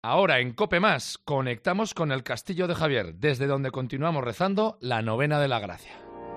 Ahora en COPE Más conectamos con el Castillo de Javier, desde donde continuamos rezando la novena de la Gracia.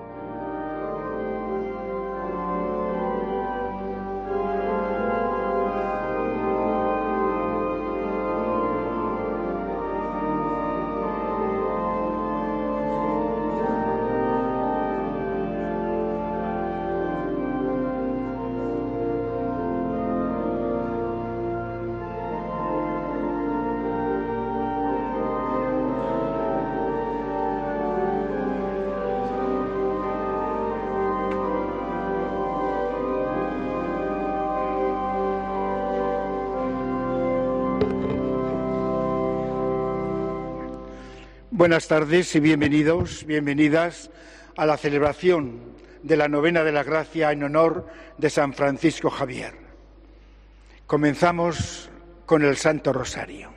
Buenas tardes y bienvenidos, bienvenidas a la celebración de la novena de la Gracia en honor de San Francisco Javier. Comenzamos con el Santo Rosario.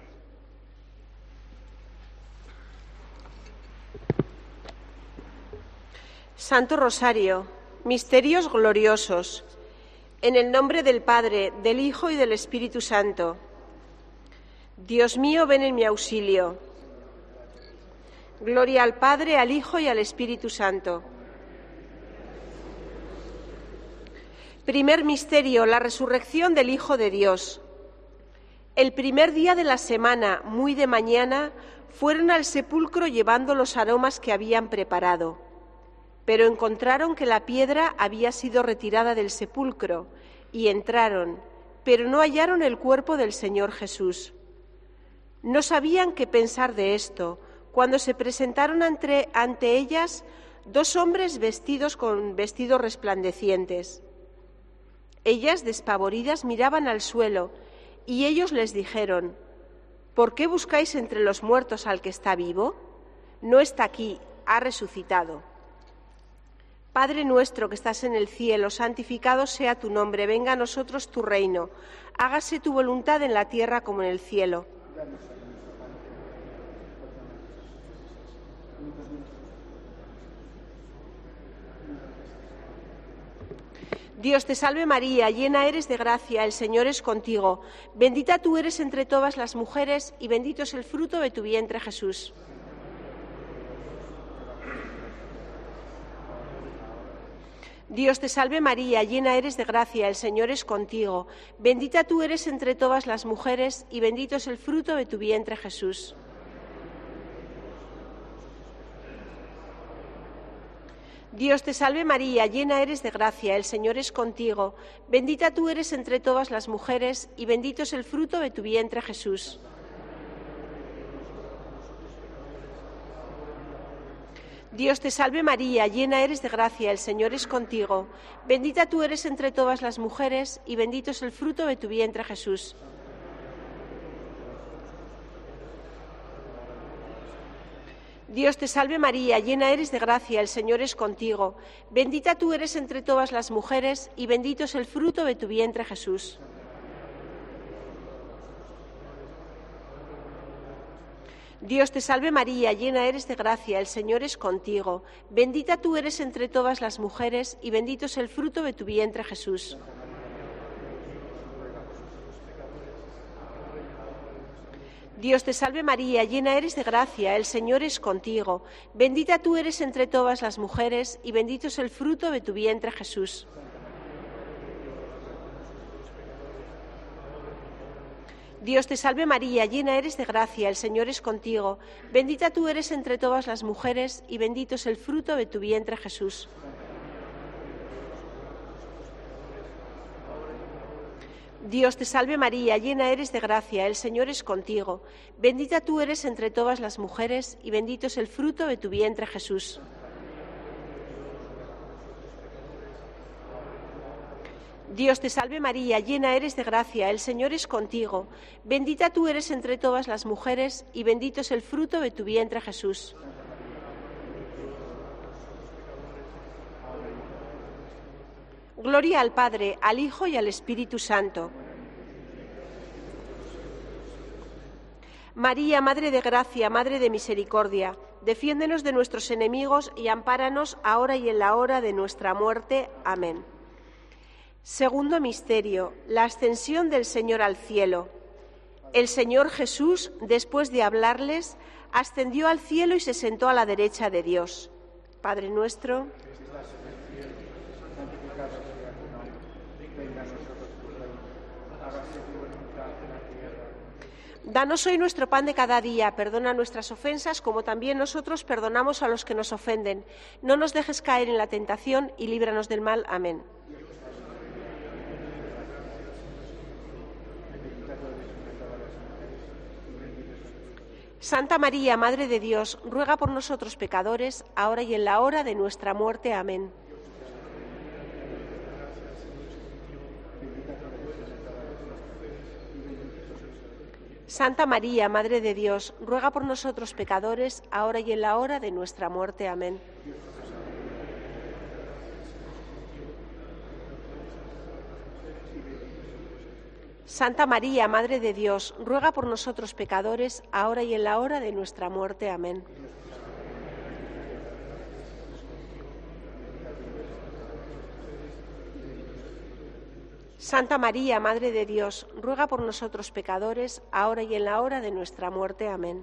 Santo Rosario, misterios gloriosos. En el nombre del Padre, del Hijo y del Espíritu Santo. Dios mío, ven en mi auxilio. Gloria al Padre, al Hijo y al Espíritu Santo. Primer misterio, la resurrección del Hijo de Dios. El primer día de la semana, muy de mañana, fueron al sepulcro llevando los aromas que habían preparado. Pero encontraron que la piedra había sido retirada del sepulcro, y entraron, pero no hallaron el cuerpo del Señor Jesús. No sabían qué pensar de esto, cuando se presentaron ante ellas dos hombres vestidos con vestidos resplandecientes. Ellas, despavoridas, miraban al suelo, y ellos les dijeron: ¿Por qué buscáis entre los muertos al que está vivo? No está aquí, ha resucitado. Padre nuestro que estás en el cielo, santificado sea tu nombre, venga a nosotros tu reino, hágase tu voluntad en la tierra como en el cielo. Dios te salve María, llena eres de gracia, el Señor es contigo. Bendita tú eres entre todas las mujeres y bendito es el fruto de tu vientre, Jesús. Dios te salve María, llena eres de gracia, el Señor es contigo. Bendita tú eres entre todas las mujeres y bendito es el fruto de tu vientre, Jesús. Dios te salve María, llena eres de gracia, el Señor es contigo. Bendita tú eres entre todas las mujeres y bendito es el fruto de tu vientre, Jesús. Dios te salve María, llena eres de gracia, el Señor es contigo. Bendita tú eres entre todas las mujeres y bendito es el fruto de tu vientre, Jesús. Dios te salve María, llena eres de gracia, el Señor es contigo. Bendita tú eres entre todas las mujeres y bendito es el fruto de tu vientre, Jesús. Dios te salve María, llena eres de gracia, el Señor es contigo. Bendita tú eres entre todas las mujeres y bendito es el fruto de tu vientre, Jesús. Dios te salve María, llena eres de gracia, el Señor es contigo. Bendita tú eres entre todas las mujeres y bendito es el fruto de tu vientre, Jesús. Dios te salve María, llena eres de gracia, el Señor es contigo. Bendita tú eres entre todas las mujeres y bendito es el fruto de tu vientre, Jesús. Dios te salve María, llena eres de gracia, el Señor es contigo. Bendita tú eres entre todas las mujeres y bendito es el fruto de tu vientre, Jesús. Dios te salve María, llena eres de gracia, el Señor es contigo. Bendita tú eres entre todas las mujeres y bendito es el fruto de tu vientre, Jesús. Gloria al Padre, al Hijo y al Espíritu Santo. María, Madre de Gracia, Madre de Misericordia, defiéndenos de nuestros enemigos y ampáranos ahora y en la hora de nuestra muerte. Amén. Segundo misterio, la ascensión del Señor al cielo. El Señor Jesús, después de hablarles, ascendió al cielo y se sentó a la derecha de Dios. Padre nuestro, danos hoy nuestro pan de cada día, perdona nuestras ofensas como también nosotros perdonamos a los que nos ofenden. No nos dejes caer en la tentación y líbranos del mal. Amén. Santa María, Madre de Dios, ruega por nosotros pecadores, ahora y en la hora de nuestra muerte. Amén. Santa María, Madre de Dios, ruega por nosotros pecadores, ahora y en la hora de nuestra muerte. Amén. Santa María, Madre de Dios, ruega por nosotros pecadores, ahora y en la hora de nuestra muerte. Amén. Santa María, Madre de Dios, ruega por nosotros pecadores, ahora y en la hora de nuestra muerte. Amén.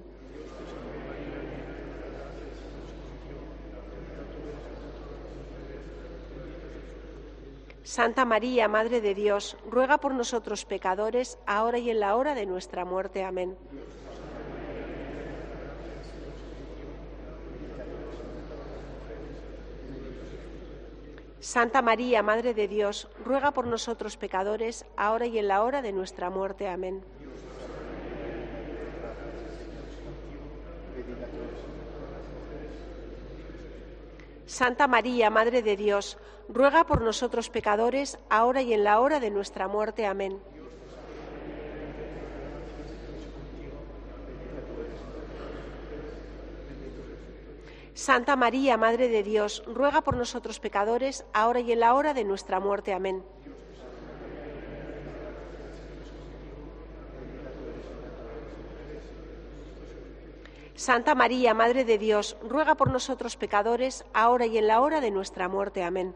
Santa María, Madre de Dios, ruega por nosotros pecadores, ahora y en la hora de nuestra muerte. Amén. Santa María, Madre de Dios, ruega por nosotros pecadores, ahora y en la hora de nuestra muerte. Amén. Santa María, Madre de Dios, ruega por nosotros pecadores, ahora y en la hora de nuestra muerte. Amén. Santa María, Madre de Dios, ruega por nosotros pecadores, ahora y en la hora de nuestra muerte. Amén. Santa María, Madre de Dios, ruega por nosotros pecadores, ahora y en la hora de nuestra muerte. Amén.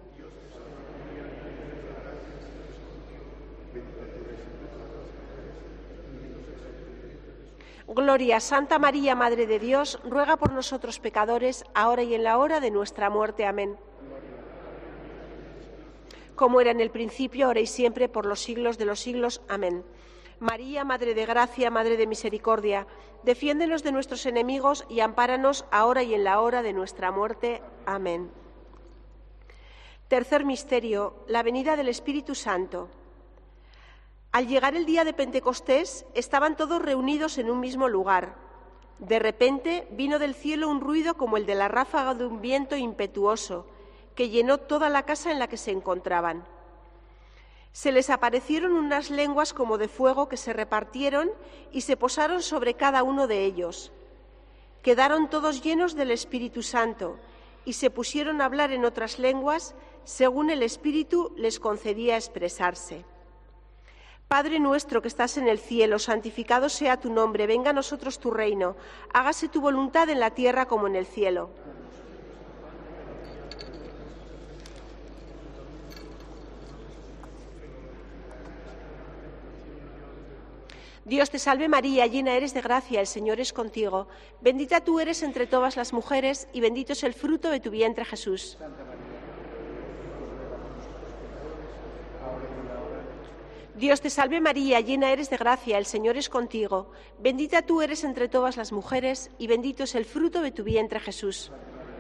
Gloria a Santa María, Madre de Dios, ruega por nosotros pecadores, ahora y en la hora de nuestra muerte. Amén. Como era en el principio, ahora y siempre, por los siglos de los siglos. Amén. María, Madre de Gracia, Madre de Misericordia, defiéndenos de nuestros enemigos y ampáranos ahora y en la hora de nuestra muerte. Amén. Tercer misterio, la venida del Espíritu Santo. Al llegar el día de Pentecostés, estaban todos reunidos en un mismo lugar. De repente vino del cielo un ruido como el de la ráfaga de un viento impetuoso, que llenó toda la casa en la que se encontraban. Se les aparecieron unas lenguas como de fuego que se repartieron y se posaron sobre cada uno de ellos. Quedaron todos llenos del Espíritu Santo y se pusieron a hablar en otras lenguas según el Espíritu les concedía expresarse. Padre nuestro que estás en el cielo, santificado sea tu nombre, venga a nosotros tu reino, hágase tu voluntad en la tierra como en el cielo. Dios te salve María, llena eres de gracia, el Señor es contigo. Bendita tú eres entre todas las mujeres y bendito es el fruto de tu vientre, Jesús. Dios te salve María, llena eres de gracia, el Señor es contigo. Bendita tú eres entre todas las mujeres y bendito es el fruto de tu vientre, Jesús.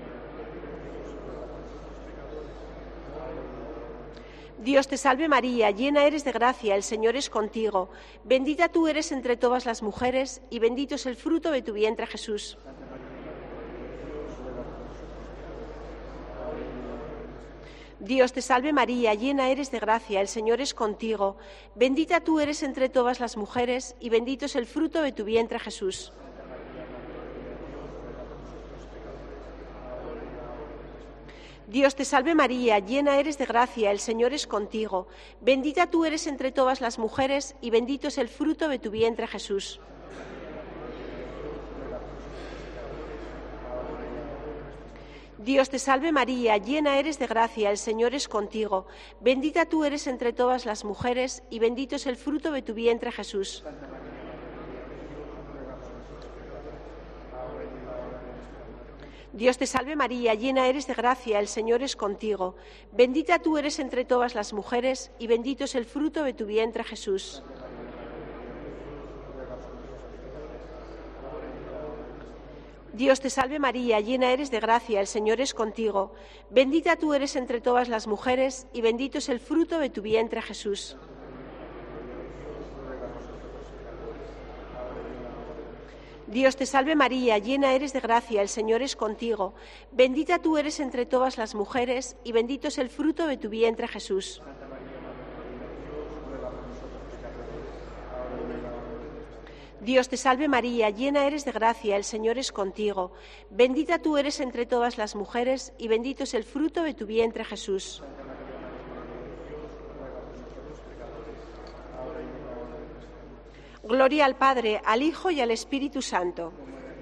Dios te salve María, llena eres de gracia, el Señor es contigo. Bendita tú eres entre todas las mujeres y bendito es el fruto de tu vientre, Jesús. Dios te salve María, llena eres de gracia, el Señor es contigo. Bendita tú eres entre todas las mujeres y bendito es el fruto de tu vientre, Jesús. Dios te salve María, llena eres de gracia, el Señor es contigo. Bendita tú eres entre todas las mujeres y bendito es el fruto de tu vientre, Jesús. Dios te salve María, llena eres de gracia, el Señor es contigo. Bendita tú eres entre todas las mujeres y bendito es el fruto de tu vientre, Jesús. Dios te salve María, llena eres de gracia, el Señor es contigo. Bendita tú eres entre todas las mujeres y bendito es el fruto de tu vientre, Jesús. Dios te salve María, llena eres de gracia, el Señor es contigo. Bendita tú eres entre todas las mujeres y bendito es el fruto de tu vientre, Jesús. Dios te salve María, llena eres de gracia, el Señor es contigo. Bendita tú eres entre todas las mujeres y bendito es el fruto de tu vientre, Jesús. Dios te salve María, llena eres de gracia, el Señor es contigo. Bendita tú eres entre todas las mujeres y bendito es el fruto de tu vientre, Jesús. Gloria al Padre, al Hijo y al Espíritu Santo.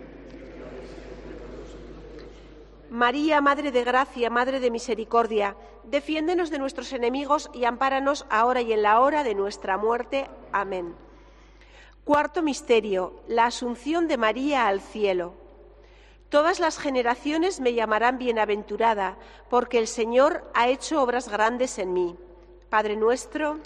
María, Madre de Gracia, Madre de Misericordia, defiéndenos de nuestros enemigos y ampáranos ahora y en la hora de nuestra muerte. Amén. Cuarto misterio, la Asunción de María al cielo. Todas las generaciones me llamarán bienaventurada, porque el Señor ha hecho obras grandes en mí. Padre nuestro,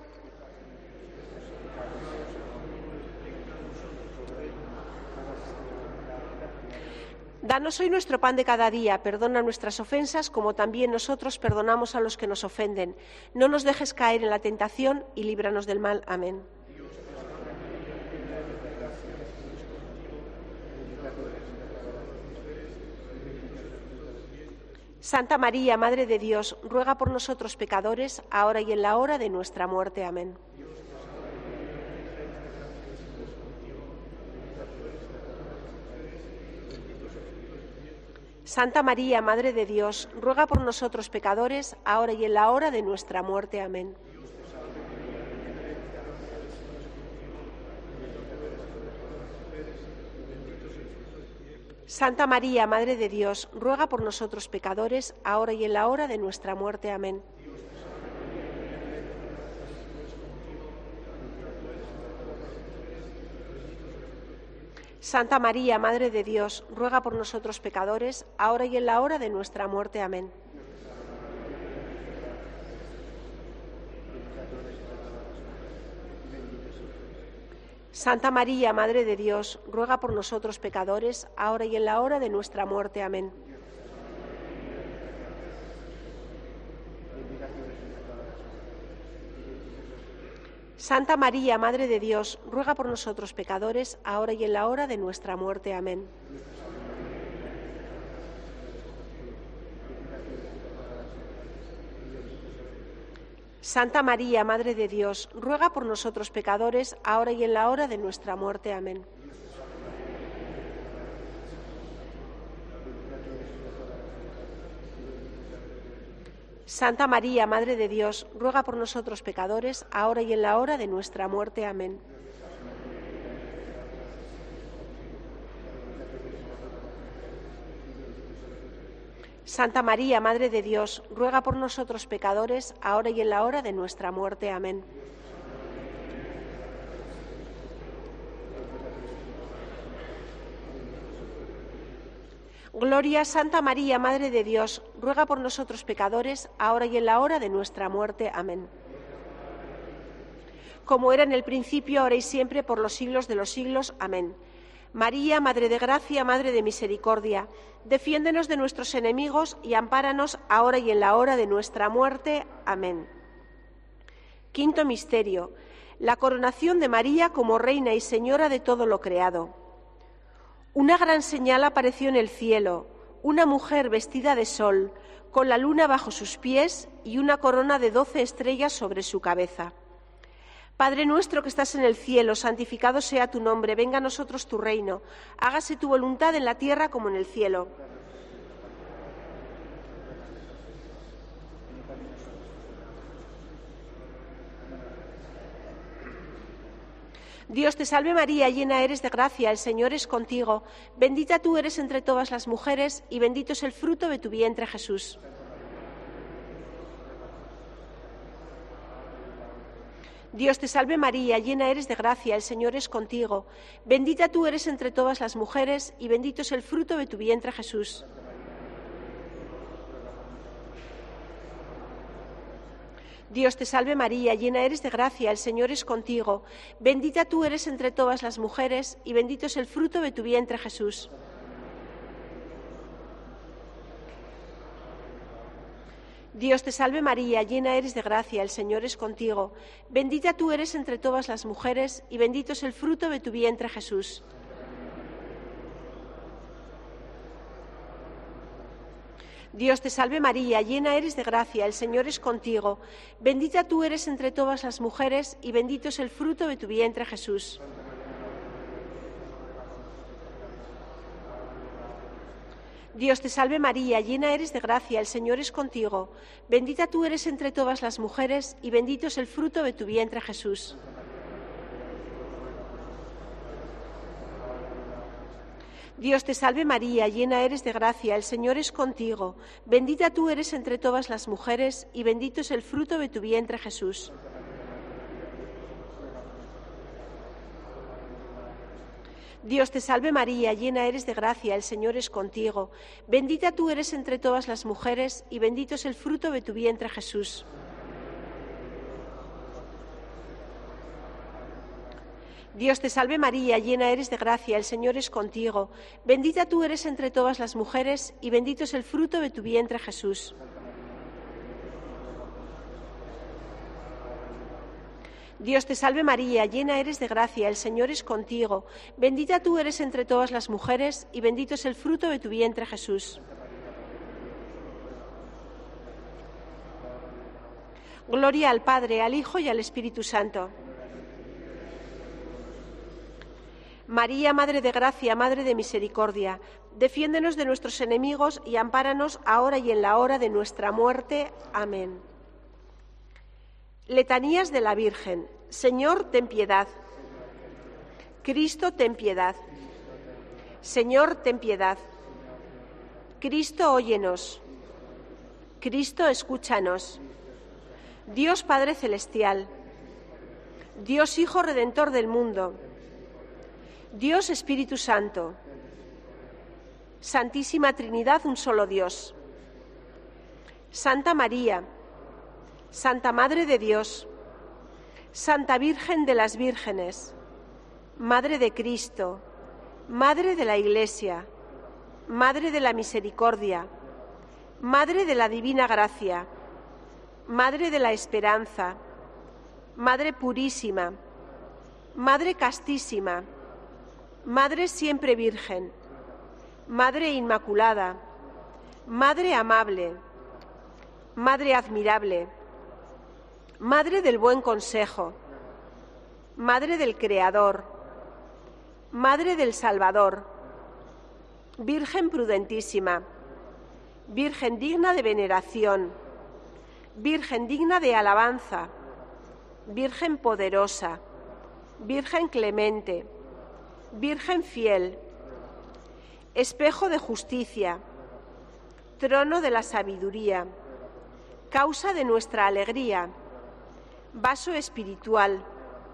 danos hoy nuestro pan de cada día, perdona nuestras ofensas como también nosotros perdonamos a los que nos ofenden. No nos dejes caer en la tentación y líbranos del mal. Amén. Santa María, Madre de Dios, ruega por nosotros pecadores, ahora y en la hora de nuestra muerte. Amén. Santa María, Madre de Dios, ruega por nosotros pecadores, ahora y en la hora de nuestra muerte. Amén. Santa María, Madre de Dios, ruega por nosotros pecadores, ahora y en la hora de nuestra muerte. Amén. Santa María, Madre de Dios, ruega por nosotros pecadores, ahora y en la hora de nuestra muerte. Amén. Santa María, Madre de Dios, ruega por nosotros pecadores, ahora y en la hora de nuestra muerte. Amén. Santa María, Madre de Dios, ruega por nosotros pecadores, ahora y en la hora de nuestra muerte. Amén. Santa María, Madre de Dios, ruega por nosotros pecadores, ahora y en la hora de nuestra muerte. Amén. Santa María, Madre de Dios, ruega por nosotros pecadores, ahora y en la hora de nuestra muerte. Amén. Santa María, Madre de Dios, ruega por nosotros pecadores, ahora y en la hora de nuestra muerte. Amén. Gloria a Santa María, Madre de Dios, ruega por nosotros pecadores, ahora y en la hora de nuestra muerte. Amén. Como era en el principio, ahora y siempre, por los siglos de los siglos. Amén. María, Madre de Gracia, Madre de Misericordia, defiéndenos de nuestros enemigos y ampáranos ahora y en la hora de nuestra muerte. Amén. Quinto misterio, la coronación de María como Reina y Señora de todo lo creado. Una gran señal apareció en el cielo, una mujer vestida de sol, con la luna bajo sus pies y una corona de 12 estrellas sobre su cabeza. Padre nuestro que estás en el cielo, santificado sea tu nombre, venga a nosotros tu reino, hágase tu voluntad en la tierra como en el cielo. Dios te salve María, llena eres de gracia, el Señor es contigo, bendita tú eres entre todas las mujeres y bendito es el fruto de tu vientre, Jesús. Dios te salve María, llena eres de gracia, el Señor es contigo, bendita tú eres entre todas las mujeres y bendito es el fruto de tu vientre, Jesús. Dios te salve María, llena eres de gracia, el Señor es contigo. Bendita tú eres entre todas las mujeres y bendito es el fruto de tu vientre, Jesús. Dios te salve María, llena eres de gracia, el Señor es contigo. Bendita tú eres entre todas las mujeres y bendito es el fruto de tu vientre, Jesús. Dios te salve María, llena eres de gracia, el Señor es contigo. Bendita tú eres entre todas las mujeres y bendito es el fruto de tu vientre, Jesús. Dios te salve María, llena eres de gracia, el Señor es contigo. Bendita tú eres entre todas las mujeres y bendito es el fruto de tu vientre, Jesús. Dios te salve María, llena eres de gracia, el Señor es contigo. Bendita tú eres entre todas las mujeres y bendito es el fruto de tu vientre, Jesús. Dios te salve María, llena eres de gracia, el Señor es contigo. Bendita tú eres entre todas las mujeres y bendito es el fruto de tu vientre, Jesús. Dios te salve María, llena eres de gracia, el Señor es contigo. Bendita tú eres entre todas las mujeres y bendito es el fruto de tu vientre, Jesús. Dios te salve María, llena eres de gracia, el Señor es contigo. Bendita tú eres entre todas las mujeres y bendito es el fruto de tu vientre, Jesús. Gloria al Padre, al Hijo y al Espíritu Santo. María, Madre de Gracia, Madre de Misericordia, defiéndenos de nuestros enemigos y ampáranos ahora y en la hora de nuestra muerte. Amén. Letanías de la Virgen. Señor, ten piedad. Cristo, ten piedad. Señor, ten piedad. Cristo, óyenos. Cristo, escúchanos. Dios Padre Celestial. Dios Hijo Redentor del mundo. Dios Espíritu Santo, Santísima Trinidad, un solo Dios. Santa María, Santa Madre de Dios, Santa Virgen de las Vírgenes, Madre de Cristo, Madre de la Iglesia, Madre de la Misericordia, Madre de la Divina Gracia, Madre de la Esperanza, Madre Purísima, Madre Castísima, Madre siempre Virgen, Madre Inmaculada, Madre amable, Madre admirable, Madre del buen consejo, Madre del Creador, Madre del Salvador, Virgen prudentísima, Virgen digna de veneración, Virgen digna de alabanza, Virgen poderosa, Virgen clemente, Virgen fiel, espejo de justicia, trono de la sabiduría, causa de nuestra alegría, vaso espiritual,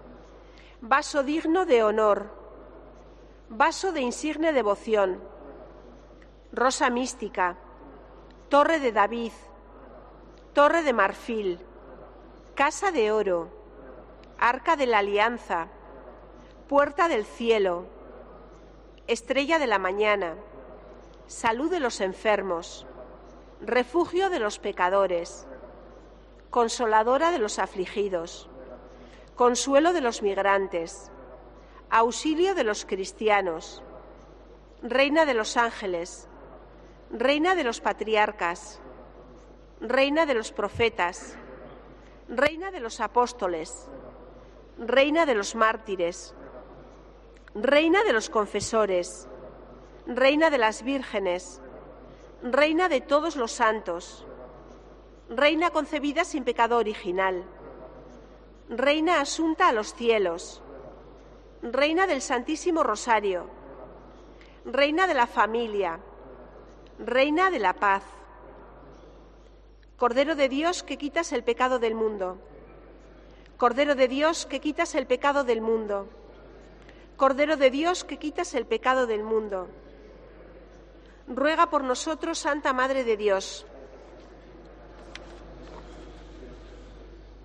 vaso digno de honor, vaso de insigne devoción, rosa mística, torre de David, torre de marfil, casa de oro, arca de la alianza, puerta del cielo, estrella de la mañana, salud de los enfermos, refugio de los pecadores, consoladora de los afligidos, consuelo de los migrantes, auxilio de los cristianos, reina de los ángeles, reina de los patriarcas, reina de los profetas, reina de los apóstoles, reina de los mártires, reina de los confesores, reina de las vírgenes, reina de todos los santos, reina concebida sin pecado original, reina asunta a los cielos, reina del Santísimo Rosario, reina de la familia, reina de la paz, Cordero de Dios que quitas el pecado del mundo, Cordero de Dios que quitas el pecado del mundo, Cordero de Dios que quitas el pecado del mundo. Ruega por nosotros, Santa Madre de Dios.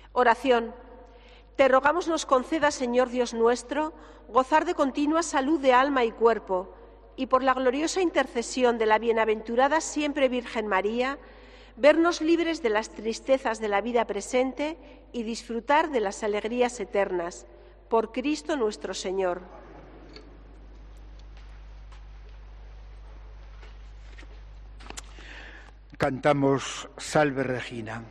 Oración. Te rogamos nos conceda, Señor Dios nuestro, gozar de continua salud de alma y cuerpo, y por la gloriosa intercesión de la bienaventurada siempre Virgen María, vernos libres de las tristezas de la vida presente y disfrutar de las alegrías eternas. Por Cristo nuestro Señor. Cantamos Salve Regina.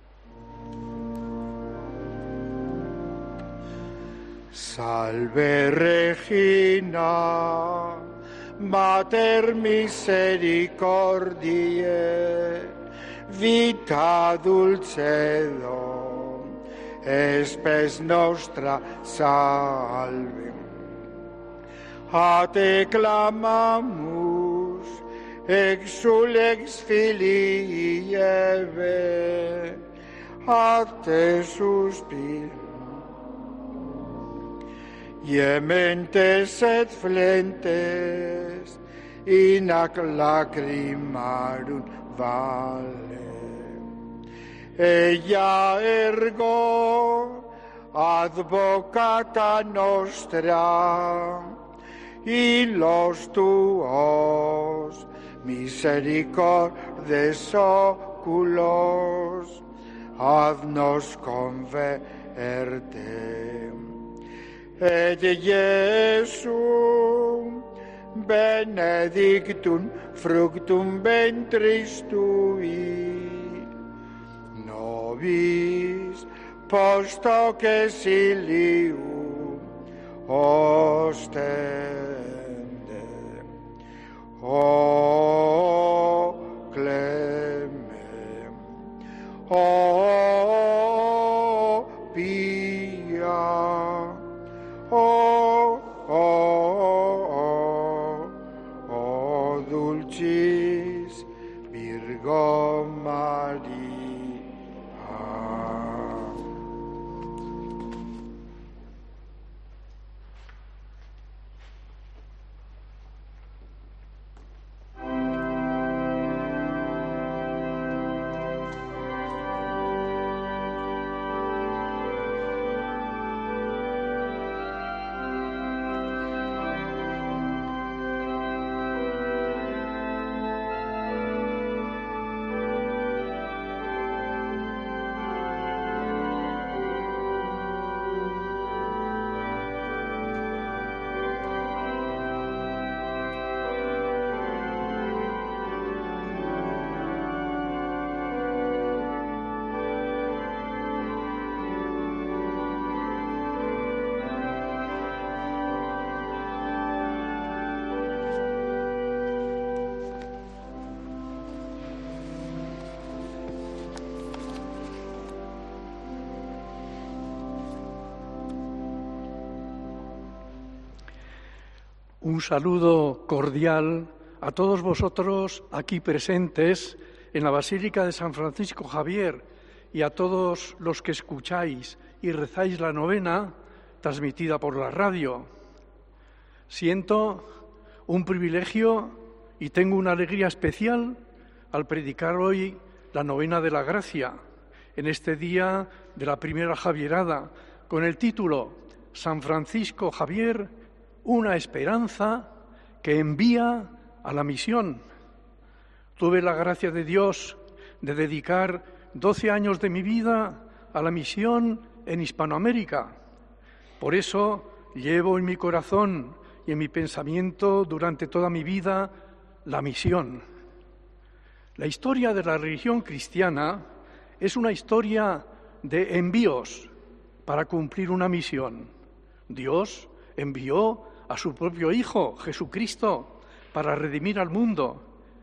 Salve Regina, Mater misericordiae, vita dulcedo, spes nostra salve. A te clamamus, exulex filii Eve, a te suspiramos. Iementes et flentes, in ac lacrimarum vale. Ella ergo advocata nostra, y los tuos misericordes oculos, haznos converte. Et Iesum benedictum fructum ventris tui, nobis post hoc exilium ostende. O clemens, o pia, o dulcis Virgo Maria. Un saludo cordial a todos vosotros aquí presentes en la Basílica de San Francisco Javier y a todos los que escucháis y rezáis la novena transmitida por la radio. Siento un privilegio y tengo una alegría especial al predicar hoy la novena de la gracia, en este día de la primera Javierada, con el título San Francisco Javier, una esperanza que envía a la misión. Tuve la gracia de Dios de dedicar 12 años de mi vida a la misión en Hispanoamérica. Por eso llevo en mi corazón y en mi pensamiento durante toda mi vida la misión. La historia de la religión cristiana es una historia de envíos para cumplir una misión. Dios envió a su propio Hijo, Jesucristo, para redimir al mundo.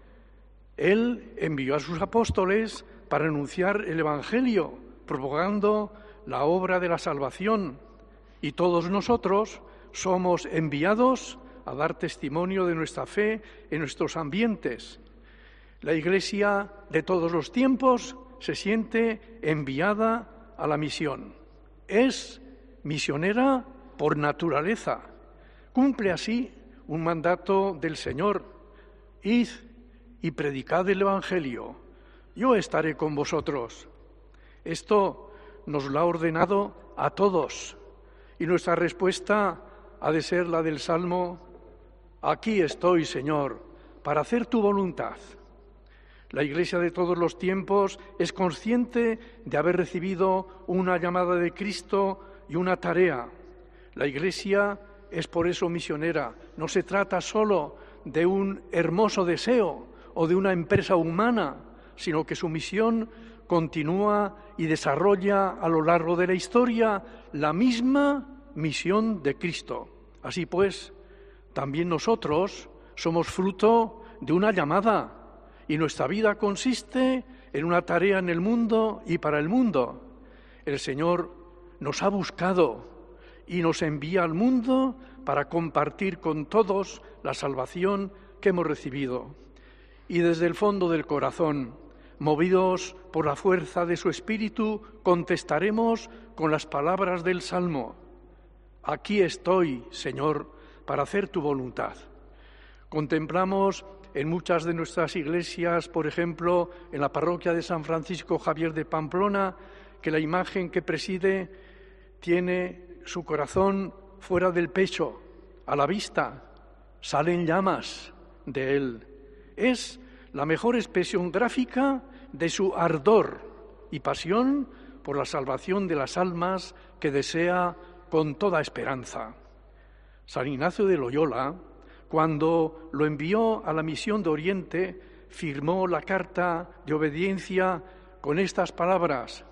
Él envió a sus apóstoles para anunciar el Evangelio, propagando la obra de la salvación. Y todos nosotros somos enviados a dar testimonio de nuestra fe en nuestros ambientes. La Iglesia de todos los tiempos se siente enviada a la misión. Es misionera por naturaleza. Cumple así un mandato del Señor: id y predicad el Evangelio, yo estaré con vosotros. Esto nos lo ha ordenado a todos. Y nuestra respuesta ha de ser la del Salmo: aquí estoy, Señor, para hacer tu voluntad. La Iglesia de todos los tiempos es consciente de haber recibido una llamada de Cristo y una tarea. La Iglesia es por eso misionera. No se trata solo de un hermoso deseo o de una empresa humana, sino que su misión continúa y desarrolla a lo largo de la historia la misma misión de Cristo. Así pues, también nosotros somos fruto de una llamada y nuestra vida consiste en una tarea en el mundo y para el mundo. El Señor nos ha buscado y nos envía al mundo para compartir con todos la salvación que hemos recibido. Y desde el fondo del corazón, movidos por la fuerza de su Espíritu, contestaremos con las palabras del Salmo: aquí estoy, Señor, para hacer tu voluntad. Contemplamos en muchas de nuestras iglesias, por ejemplo, en la parroquia de San Francisco Javier de Pamplona, que la imagen que preside tiene su corazón fuera del pecho, a la vista, salen llamas de él. Es la mejor expresión gráfica de su ardor y pasión por la salvación de las almas que desea con toda esperanza. San Ignacio de Loyola, cuando lo envió a la misión de Oriente, firmó la carta de obediencia con estas palabras: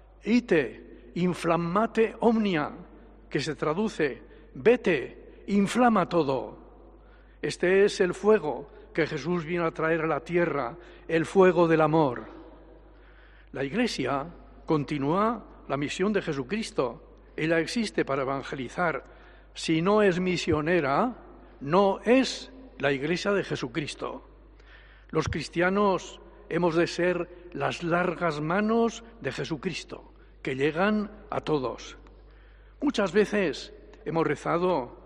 ite inflammate omnia, que se traduce: vete, inflama todo. Este es el fuego que Jesús vino a traer a la tierra, el fuego del amor. La Iglesia continúa la misión de Jesucristo. Ella existe para evangelizar. Si no es misionera, no es la Iglesia de Jesucristo. Los cristianos hemos de ser las largas manos de Jesucristo, que llegan a todos. Muchas veces hemos rezado: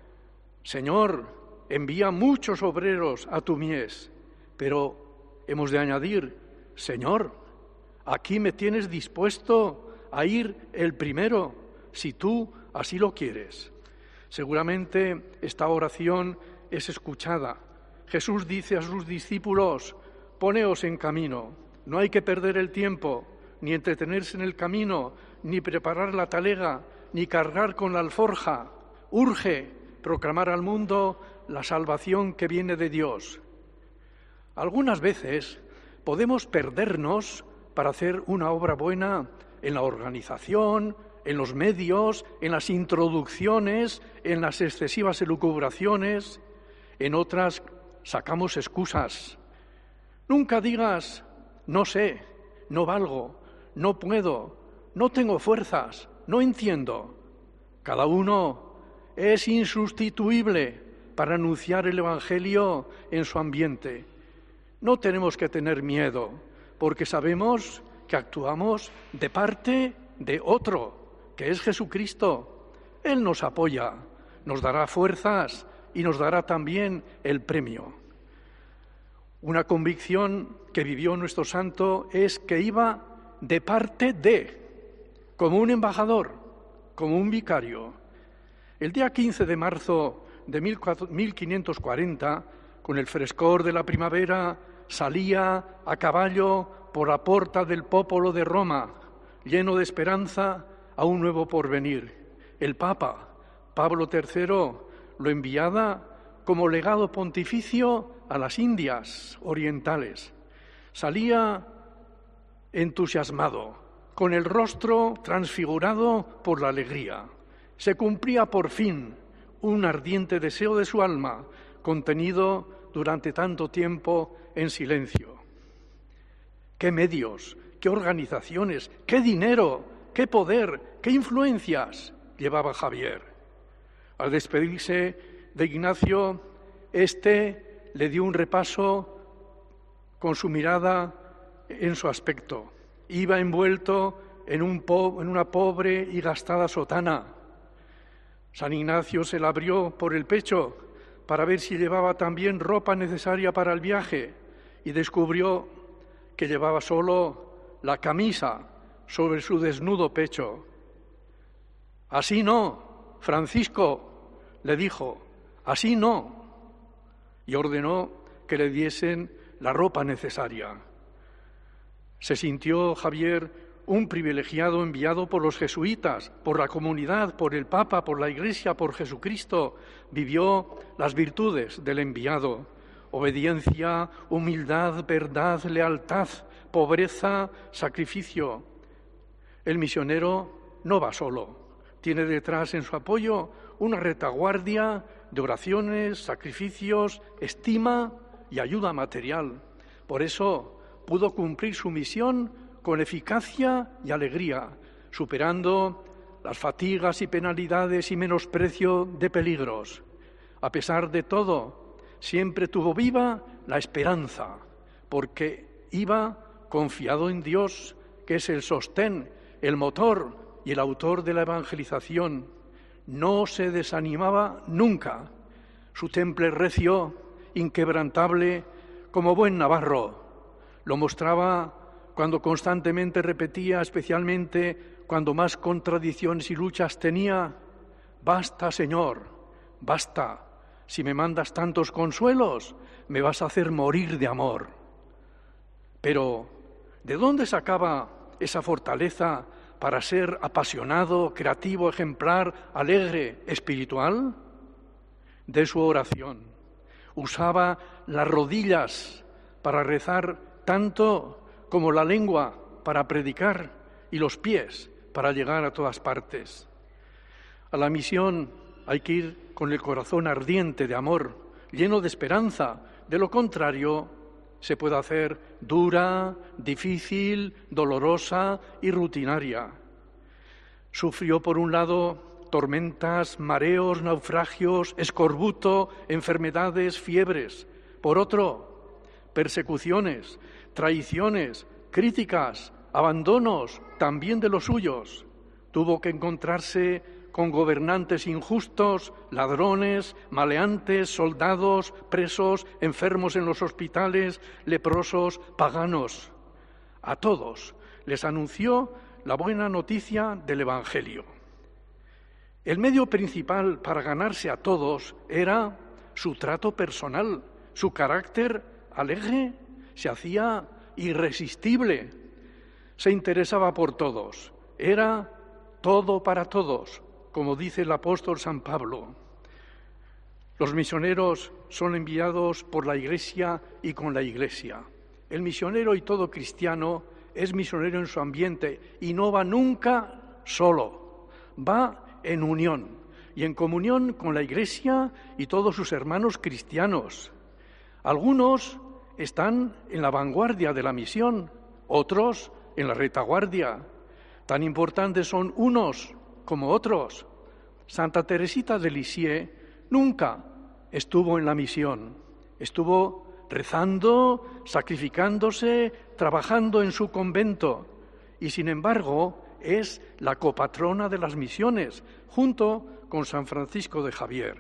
Señor, envía muchos obreros a tu mies, pero hemos de añadir: Señor, aquí me tienes dispuesto a ir el primero, si tú así lo quieres. Seguramente esta oración es escuchada. Jesús dice a sus discípulos: poneos en camino, no hay que perder el tiempo, ni entretenerse en el camino, ni preparar la talega, ni cargar con la alforja. Urge proclamar al mundo la salvación que viene de Dios. Algunas veces podemos perdernos para hacer una obra buena en la organización, en los medios, en las introducciones, en las excesivas elucubraciones. En otras sacamos excusas. Nunca digas: no sé, no valgo, no puedo, no tengo fuerzas, no entiendo. Cada uno es insustituible para anunciar el Evangelio en su ambiente. No tenemos que tener miedo, porque sabemos que actuamos de parte de otro, que es Jesucristo. Él nos apoya, nos dará fuerzas y nos dará también el premio. Una convicción que vivió nuestro santo es que iba de parte de, como un embajador, como un vicario. El día 15 de marzo de 1540, con el frescor de la primavera, salía a caballo por la porta del Popolo de Roma, lleno de esperanza a un nuevo porvenir. El Papa, Pablo III, lo enviaba como legado pontificio a las Indias orientales. Salía entusiasmado, con el rostro transfigurado por la alegría. Se cumplía por fin un ardiente deseo de su alma, contenido durante tanto tiempo en silencio. ¡Qué medios, qué organizaciones, qué dinero, qué poder, qué influencias llevaba Javier! Al despedirse de Ignacio, éste le dio un repaso con su mirada en su aspecto. Iba envuelto en una pobre y gastada sotana. San Ignacio se la abrió por el pecho para ver si llevaba también ropa necesaria para el viaje y descubrió que llevaba solo la camisa sobre su desnudo pecho. «Así no, Francisco», le dijo, «así no», y ordenó que le diesen la ropa necesaria. Se sintió Javier un privilegiado enviado por los jesuitas, por la comunidad, por el Papa, por la Iglesia, por Jesucristo. Vivió las virtudes del enviado: obediencia, humildad, verdad, lealtad, pobreza, sacrificio. El misionero no va solo, tiene detrás en su apoyo una retaguardia de oraciones, sacrificios, estima y ayuda material. Por eso pudo cumplir su misión con eficacia y alegría, superando las fatigas y penalidades y menosprecio de peligros. A pesar de todo, siempre tuvo viva la esperanza, porque iba confiado en Dios, que es el sostén, el motor y el autor de la evangelización. No se desanimaba nunca. Su temple recio, inquebrantable, como buen navarro. Lo mostraba cuando constantemente repetía, especialmente cuando más contradicciones y luchas tenía: «Basta, Señor, basta. Si me mandas tantos consuelos, me vas a hacer morir de amor». Pero, ¿de dónde sacaba esa fortaleza para ser apasionado, creativo, ejemplar, alegre, espiritual? De su oración. Usaba las rodillas para rezar tanto como la lengua para predicar y los pies para llegar a todas partes. A la misión hay que ir con el corazón ardiente de amor, lleno de esperanza. De lo contrario, se puede hacer dura, difícil, dolorosa y rutinaria. Sufrió, por un lado, tormentas, mareos, naufragios, escorbuto, enfermedades, fiebres. Por otro, persecuciones, traiciones, críticas, abandonos, también de los suyos. Tuvo que encontrarse con gobernantes injustos, ladrones, maleantes, soldados, presos, enfermos en los hospitales, leprosos, paganos. A todos les anunció la buena noticia del Evangelio. El medio principal para ganarse a todos era su trato personal, su carácter alegre. Se hacía irresistible, se interesaba por todos, era todo para todos, como dice el apóstol San Pablo. Los misioneros son enviados por la Iglesia y con la Iglesia. El misionero y todo cristiano es misionero en su ambiente y no va nunca solo, va en unión y en comunión con la Iglesia y todos sus hermanos cristianos. Algunos están en la vanguardia de la misión, otros en la retaguardia. Tan importantes son unos como otros. Santa Teresita de Lisieux nunca estuvo en la misión. Estuvo rezando, sacrificándose, trabajando en su convento y, sin embargo, es la copatrona de las misiones, junto con San Francisco de Javier.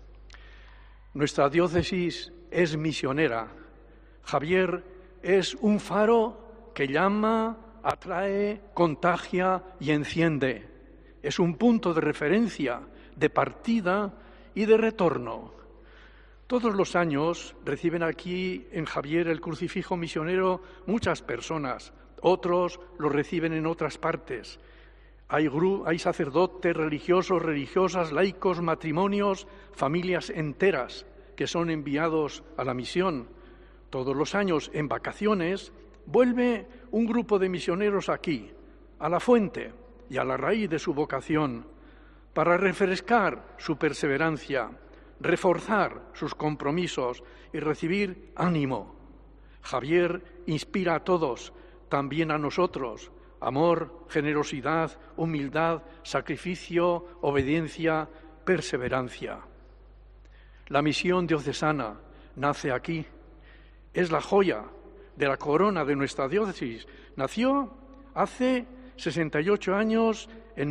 Nuestra diócesis es misionera. Javier es un faro que llama, atrae, contagia y enciende. Es un punto de referencia, de partida y de retorno. Todos los años reciben aquí en Javier el crucifijo misionero muchas personas, otros lo reciben en otras partes. Hay sacerdotes, religiosos, religiosas, laicos, matrimonios, familias enteras que son enviados a la misión. Todos los años, en vacaciones, vuelve un grupo de misioneros aquí, a la fuente y a la raíz de su vocación, para refrescar su perseverancia, reforzar sus compromisos y recibir ánimo. Javier inspira a todos, también a nosotros, amor, generosidad, humildad, sacrificio, obediencia, perseverancia. La misión diocesana nace aquí. Es la joya de la corona de nuestra diócesis. Nació hace 68 años, en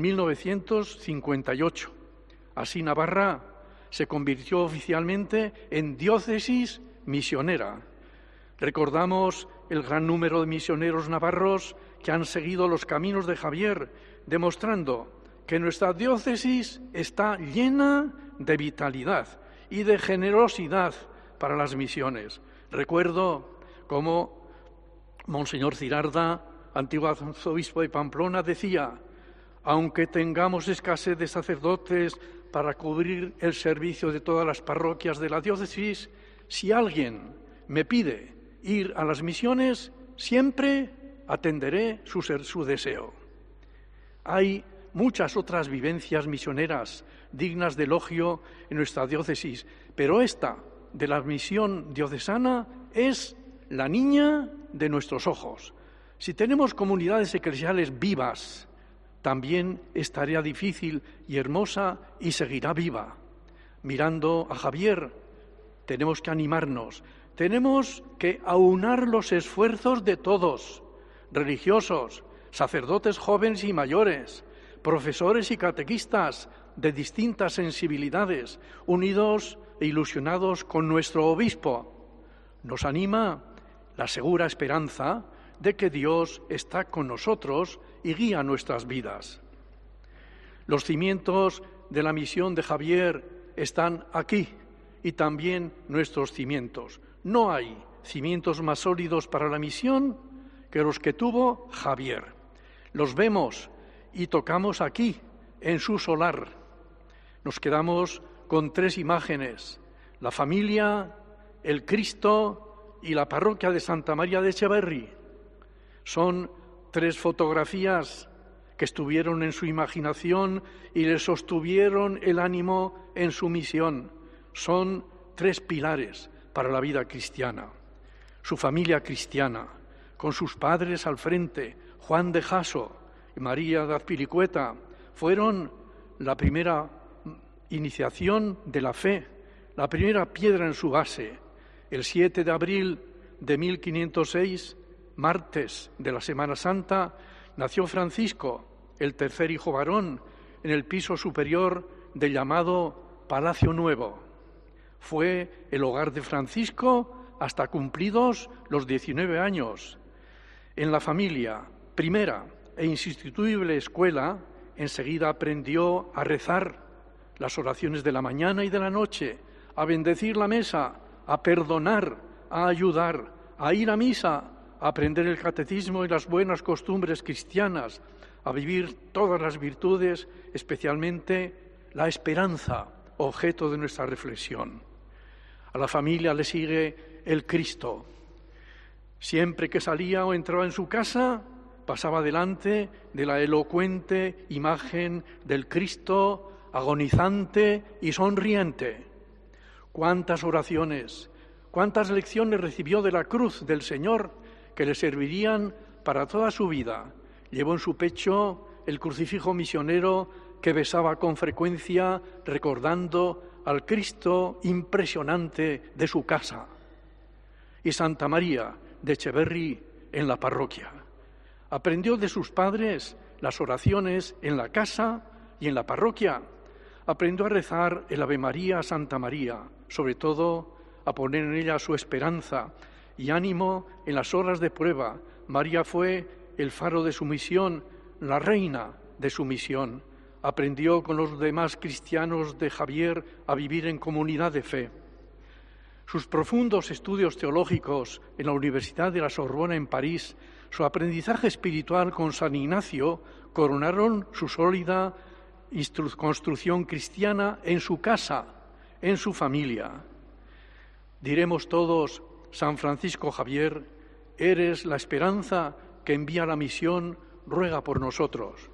1958. Así Navarra se convirtió oficialmente en diócesis misionera. Recordamos el gran número de misioneros navarros que han seguido los caminos de Javier, demostrando que nuestra diócesis está llena de vitalidad y de generosidad para las misiones. Recuerdo cómo Monseñor Cirarda, antiguo arzobispo de Pamplona, decía: aunque tengamos escasez de sacerdotes para cubrir el servicio de todas las parroquias de la diócesis, si alguien me pide ir a las misiones, siempre atenderé su deseo. Hay muchas otras vivencias misioneras dignas de elogio en nuestra diócesis, pero esta de la misión diocesana es la niña de nuestros ojos. Si tenemos comunidades eclesiales vivas, también es tarea difícil y hermosa y seguirá viva. Mirando a Javier, tenemos que animarnos, tenemos que aunar los esfuerzos de todos, religiosos, sacerdotes jóvenes y mayores, profesores y catequistas de distintas sensibilidades, unidos e ilusionados con nuestro obispo. Nos anima la segura esperanza de que Dios está con nosotros y guía nuestras vidas. Los cimientos de la misión de Javier están aquí y también nuestros cimientos. No hay cimientos más sólidos para la misión que los que tuvo Javier. Los vemos y tocamos aquí, en su solar. Nos quedamos con 3 imágenes: la familia, el Cristo y la parroquia de Santa María de Echeverri. Son 3 fotografías que estuvieron en su imaginación y le sostuvieron el ánimo en su misión. Son 3 pilares para la vida cristiana. Su familia cristiana, con sus padres al frente, Juan de Jasso y María de Azpilicueta, fueron la primera iniciación de la fe, la primera piedra en su base. El 7 de abril de 1506, martes de la Semana Santa, nació Francisco, el tercer hijo varón, en el piso superior del llamado Palacio Nuevo. Fue el hogar de Francisco hasta cumplidos los 19 años. En la familia, primera e insustituible escuela, enseguida aprendió a rezar las oraciones de la mañana y de la noche, a bendecir la mesa, a perdonar, a ayudar, a ir a misa, a aprender el catecismo y las buenas costumbres cristianas, a vivir todas las virtudes, especialmente la esperanza, objeto de nuestra reflexión. A la familia le sigue el Cristo. Siempre que salía o entraba en su casa, pasaba delante de la elocuente imagen del Cristo agonizante y sonriente. Cuántas oraciones, cuántas lecciones recibió de la cruz del Señor que le servirían para toda su vida. Llevó en su pecho el crucifijo misionero que besaba con frecuencia, recordando al Cristo impresionante de su casa. Y Santa María de Echeverri en la parroquia. Aprendió de sus padres las oraciones en la casa y en la parroquia. Aprendió a rezar el Ave María a Santa María, sobre todo a poner en ella su esperanza y ánimo en las horas de prueba. María fue el faro de su misión, la reina de su misión. Aprendió con los demás cristianos de Javier a vivir en comunidad de fe. Sus profundos estudios teológicos en la Universidad de la Sorbona en París, su aprendizaje espiritual con San Ignacio, coronaron su sólida construcción cristiana en su casa, en su familia. Diremos todos: San Francisco Javier, eres la esperanza que envía la misión, ruega por nosotros.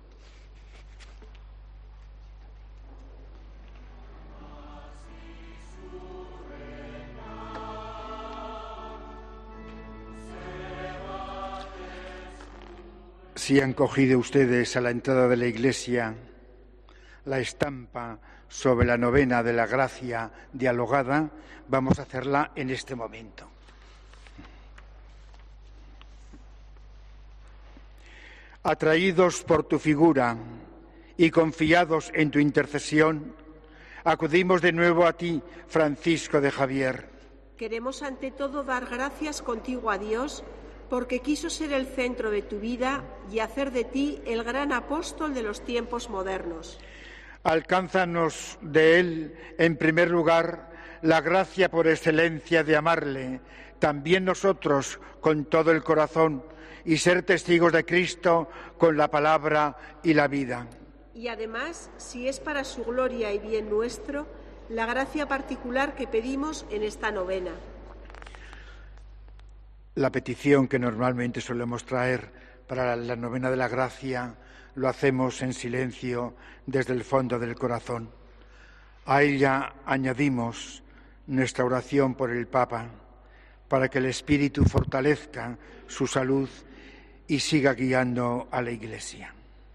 Si han cogido ustedes a la entrada de la iglesia la estampa sobre la novena de la gracia dialogada, vamos a hacerla en este momento. Atraídos por tu figura y confiados en tu intercesión, acudimos de nuevo a ti, Francisco de Javier. Queremos ante todo dar gracias contigo a Dios, porque quiso ser el centro de tu vida y hacer de ti el gran apóstol de los tiempos modernos. Alcánzanos de él, en primer lugar, la gracia por excelencia de amarle, también nosotros con todo el corazón, y ser testigos de Cristo con la palabra y la vida. Y además, si es para su gloria y bien nuestro, la gracia particular que pedimos en esta novena. La petición que normalmente solemos traer para la novena de la gracia lo hacemos en silencio desde el fondo del corazón. A ella añadimos nuestra oración por el Papa, para que el Espíritu fortalezca su salud y siga guiando a la Iglesia.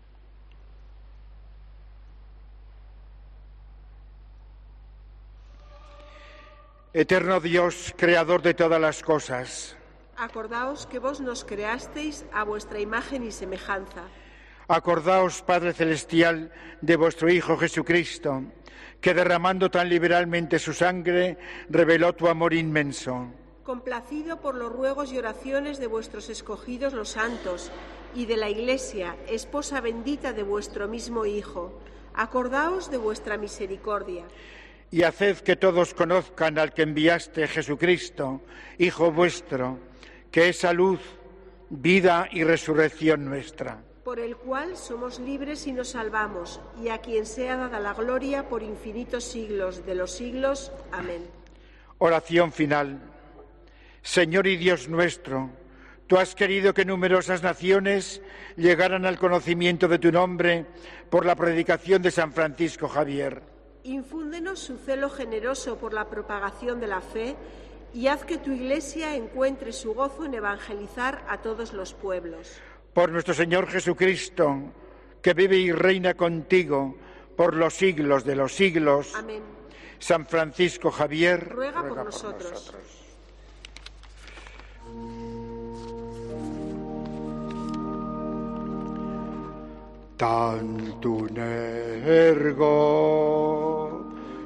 Eterno Dios, creador de todas las cosas, acordaos que vos nos creasteis a vuestra imagen y semejanza. Acordaos, Padre Celestial, de vuestro Hijo Jesucristo, que derramando tan liberalmente su sangre, reveló tu amor inmenso. Complacido por los ruegos y oraciones de vuestros escogidos los santos y de la Iglesia, esposa bendita de vuestro mismo Hijo, acordaos de vuestra misericordia. Y haced que todos conozcan al que enviaste, Jesucristo, Hijo vuestro, que es salud, vida y resurrección nuestra. Por el cual somos libres y nos salvamos, y a quien sea dada la gloria por infinitos siglos de los siglos. Amén. Oración final. Señor y Dios nuestro, tú has querido que numerosas naciones llegaran al conocimiento de tu nombre por la predicación de San Francisco Javier. Infúndenos su celo generoso por la propagación de la fe y haz que tu Iglesia encuentre su gozo en evangelizar a todos los pueblos. Por nuestro Señor Jesucristo, que vive y reina contigo por los siglos de los siglos. Amén. San Francisco Javier, ruega por nosotros. Tantum ergo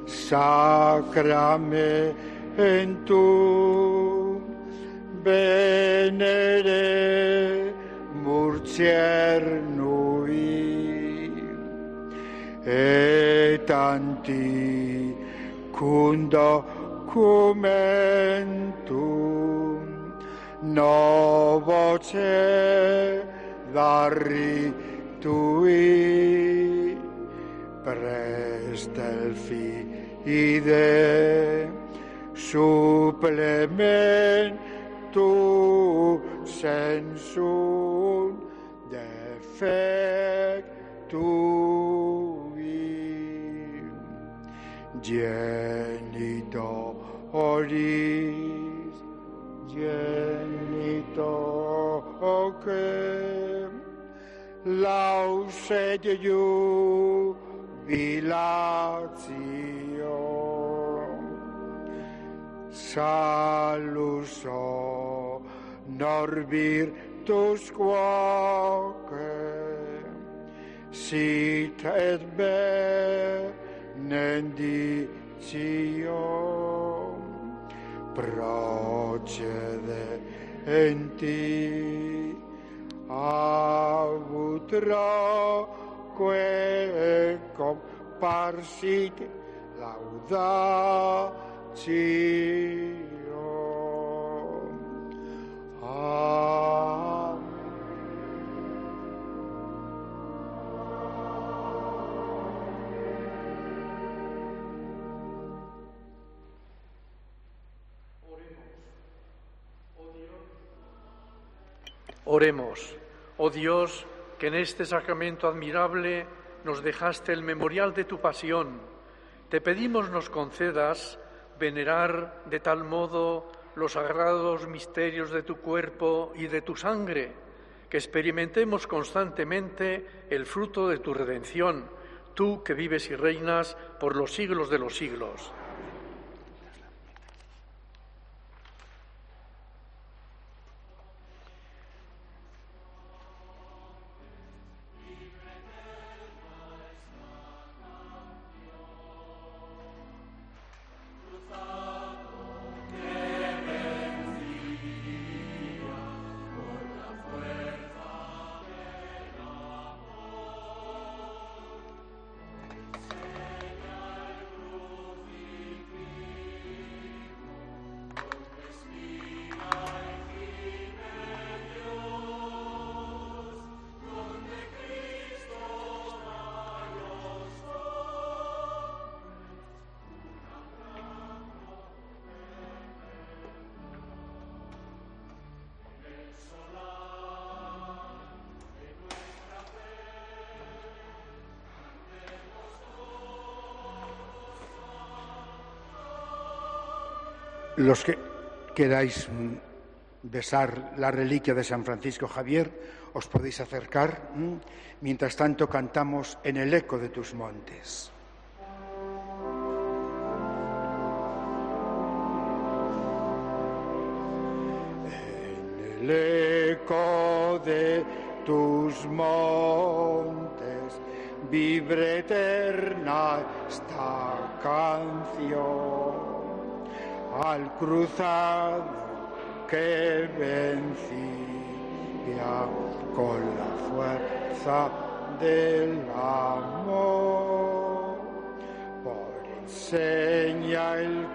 sacramentum venere cernui et anticum documentum novoce darri tui prestel fide supplementu sensum defectui genitoris genitoque lause de jubilatio salus honor virtus quoque sit et benedictio procede enti abutroque comparsit laudatio. Amen. Oremos, oh Dios, que en este sacramento admirable nos dejaste el memorial de tu pasión. Te pedimos nos concedas venerar de tal modo los sagrados misterios de tu cuerpo y de tu sangre, que experimentemos constantemente el fruto de tu redención, tú que vives y reinas por los siglos de los siglos. Los que queráis besar la reliquia de San Francisco Javier, os podéis acercar. Mientras tanto, cantamos En el eco de tus montes. En el eco de tus montes vibre eterna esta canción. Al cruzado que vencía con la fuerza del amor, por enseña el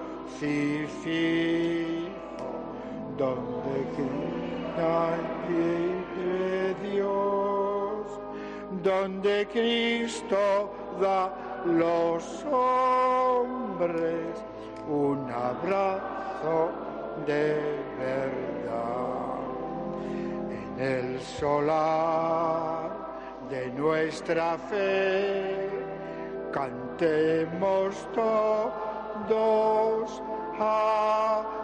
crucifijo donde grita el pie de Dios, donde Cristo da a los hombres un abrazo de verdad. En el solar de nuestra fe cantemos todos a